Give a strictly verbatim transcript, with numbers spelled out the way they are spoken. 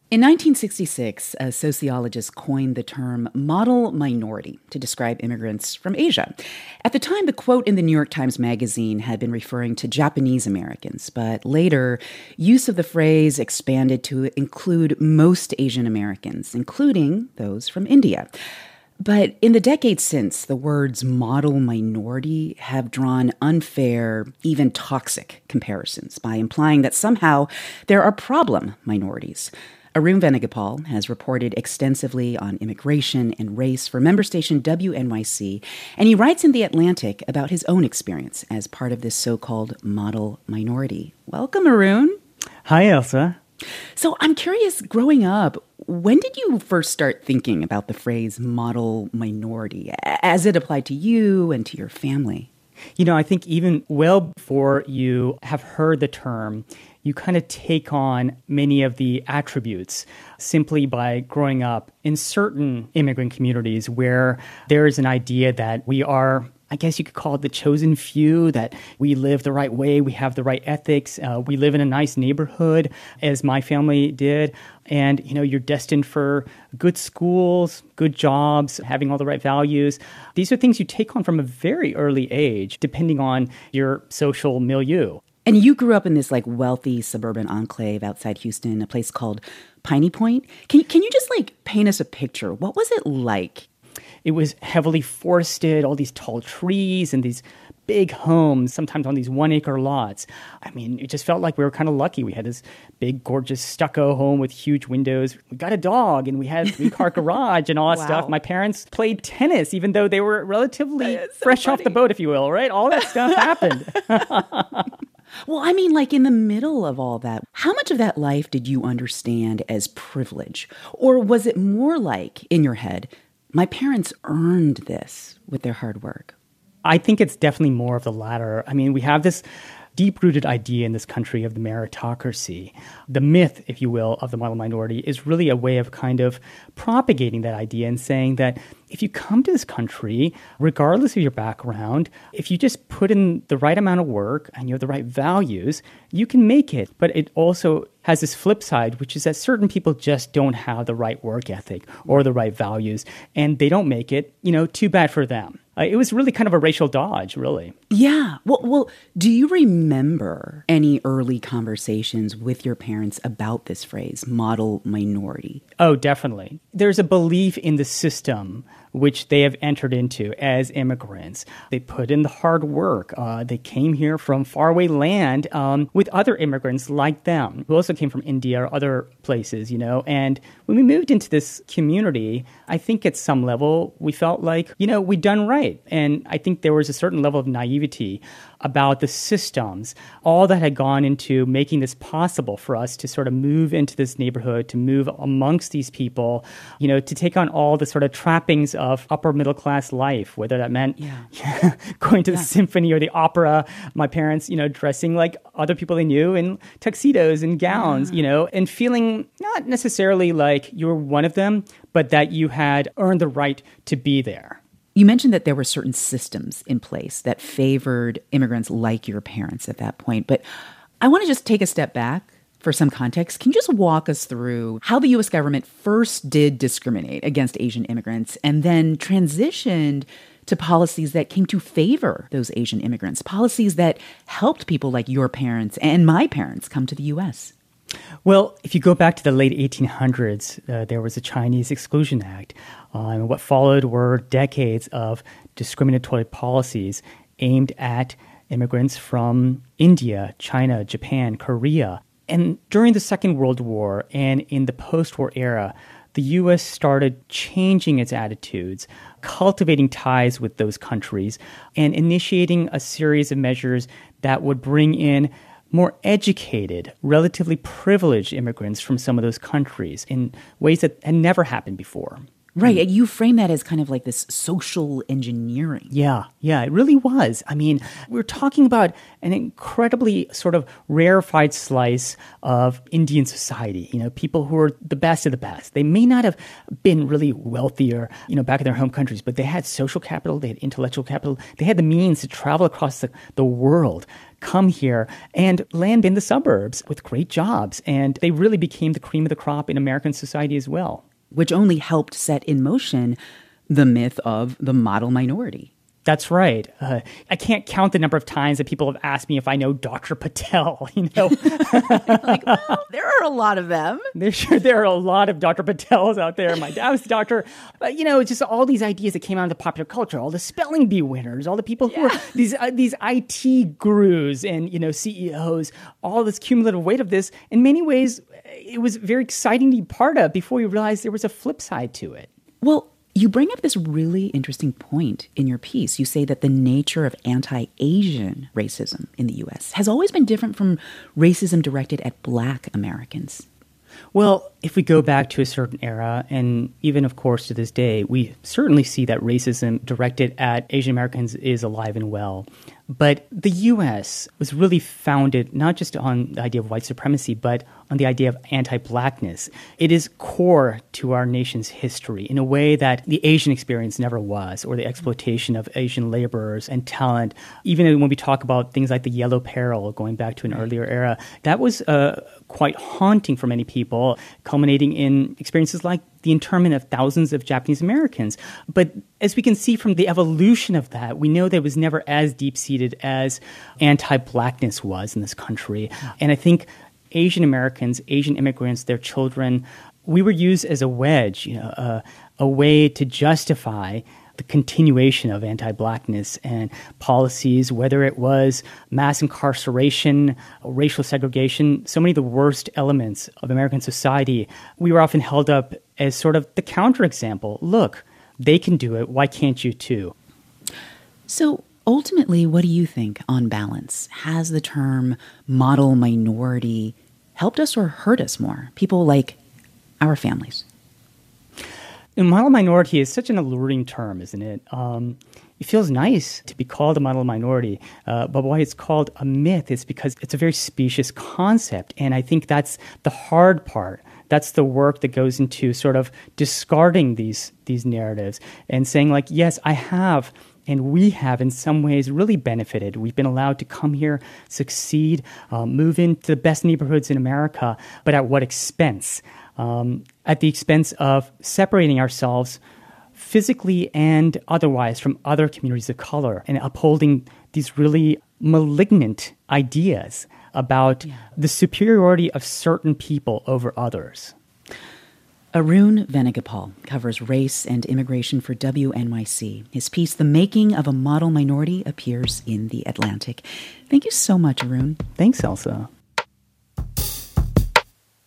In nineteen sixty-six, a sociologist coined the term model minority to describe immigrants from Asia. At the time, the quote in the New York Times Magazine had been referring to Japanese Americans, but later, use of the phrase expanded to include most Asian Americans, including those from India. But in the decades since, the words model minority have drawn unfair, even toxic comparisons by implying that somehow there are problem minorities. Arun Venugopal has reported extensively on immigration and race for member station W N Y C, and he writes in The Atlantic about his own experience as part of this so-called model minority. Welcome, Arun. Hi, Elsa. So I'm curious, growing up, when did you first start thinking about the phrase model minority as it applied to you and to your family? You know, I think even well before you have heard the term, you kind of take on many of the attributes simply by growing up in certain immigrant communities where there is an idea that we are, I guess you could call it the chosen few, that we live the right way, we have the right ethics, uh, we live in a nice neighborhood, as my family did, and, you know, you're destined for good schools, good jobs, having all the right values. These are things you take on from a very early age, depending on your social milieu. And you grew up in this like wealthy suburban enclave outside Houston, a place called Piney Point. Can you, can you just like paint us a picture? What was it like? It was heavily forested, all these tall trees and these big homes, sometimes on these one-acre lots. I mean, it just felt like we were kind of lucky. We had this big, gorgeous stucco home with huge windows. We got a dog, and we had a three-car garage and all that wow. stuff. My parents played tennis, even though they were relatively so fresh funny. Off the boat, if you will, right? All that stuff happened. Well, I mean, like in the middle of all that, how much of that life did you understand as privilege? Or was it more like, in your head, my parents earned this with their hard work? I think it's definitely more of the latter. I mean, we have this deep-rooted idea in this country of the meritocracy. The myth, if you will, of the model minority is really a way of kind of propagating that idea and saying that if you come to this country, regardless of your background, if you just put in the right amount of work and you have the right values, you can make it. But it also has this flip side, which is that certain people just don't have the right work ethic or the right values, and they don't make it. You know, too bad for them. Uh, it was really kind of a racial dodge, really. Yeah. Well, well, do you remember any early conversations with your parents about this phrase, model minority? Oh, definitely. There's a belief in the system which they have entered into as immigrants. They put in the hard work. Uh, they came here from faraway land um, with other immigrants like them, who also came from India or other places, you know. And when we moved into this community, I think at some level we felt like, you know, we'd done right. And I think there was a certain level of naivety about the systems, all that had gone into making this possible for us to sort of move into this neighborhood, to move amongst these people, you know, to take on all the sort of trappings of upper middle class life, whether that meant yeah. going to the yeah. symphony or the opera, my parents, you know, dressing like other people they knew in tuxedos and gowns, yeah. you know, and feeling not necessarily like you were one of them, but that you had earned the right to be there. You mentioned that there were certain systems in place that favored immigrants like your parents at that point. But I want to just take a step back for some context. Can you just walk us through how the U S government first did discriminate against Asian immigrants and then transitioned to policies that came to favor those Asian immigrants, policies that helped people like your parents and my parents come to the U S? Well, if you go back to the late eighteen hundreds, uh, there was the Chinese Exclusion Act. Uh, and what followed were decades of discriminatory policies aimed at immigrants from India, China, Japan, Korea. And during the Second World War and in the post-war era, the U S started changing its attitudes, cultivating ties with those countries, and initiating a series of measures that would bring in more educated, relatively privileged immigrants from some of those countries in ways that had never happened before. Right. And you frame that as kind of like this social engineering. Yeah, yeah, it really was. I mean, we're talking about an incredibly sort of rarefied slice of Indian society, you know, people who are the best of the best. They may not have been really wealthier, you know, back in their home countries, but they had social capital, they had intellectual capital, they had the means to travel across the, the world, come here and land in the suburbs with great jobs. And they really became the cream of the crop in American society as well. Which only helped set in motion the myth of the model minority. That's right. Uh, I can't count the number of times that people have asked me if I know Doctor Patel. You know, like, well, there are a lot of them. There sure there are a lot of Doctor Patels out there. My dad was a doctor, but you know, just all these ideas that came out of the popular culture, all the spelling bee winners, all the people who yeah. were these uh, these I T gurus and you know C E Os. All this cumulative weight of this, in many ways, it was very exciting to be part of. Before you realized there was a flip side to it. Well. You bring up this really interesting point in your piece. You say that the nature of anti-Asian racism in the U S has always been different from racism directed at Black Americans. Well, if we go back to a certain era, and even, of course, to this day, we certainly see that racism directed at Asian Americans is alive and well. But the U S was really founded not just on the idea of white supremacy, but on the idea of anti-Blackness. It is core to our nation's history in a way that the Asian experience never was, or the exploitation of Asian laborers and talent. Even when we talk about things like the Yellow Peril, going back to an earlier era, that was uh, quite haunting for many people, culminating in experiences like the internment of thousands of Japanese Americans. But as we can see from the evolution of that, we know that it was never as deep-seated as anti-Blackness was in this country. And I think Asian Americans, Asian immigrants, their children, we were used as a wedge, you know, uh, a way to justify the continuation of anti-Blackness and policies, whether it was mass incarceration, racial segregation, so many of the worst elements of American society. We were often held up as sort of the counterexample. Look, they can do it. Why can't you too? So ultimately, what do you think, on balance? Has the term model minority helped us or hurt us more? People like our families. And model minority is such an alluring term, isn't it? Um, it feels nice to be called a model minority, uh, but why it's called a myth is because it's a very specious concept. And I think that's the hard part. That's the work that goes into sort of discarding these these narratives and saying, like, yes, I have, and we have in some ways really benefited. We've been allowed to come here, succeed, uh, move into the best neighborhoods in America, but at what expense? Um, at the expense of separating ourselves physically and otherwise from other communities of color and upholding these really malignant ideas about yeah. the superiority of certain people over others. Arun Venugopal covers race and immigration for W N Y C. His piece, The Making of a Model Minority, appears in The Atlantic. Thank you so much, Arun. Thanks, Elsa.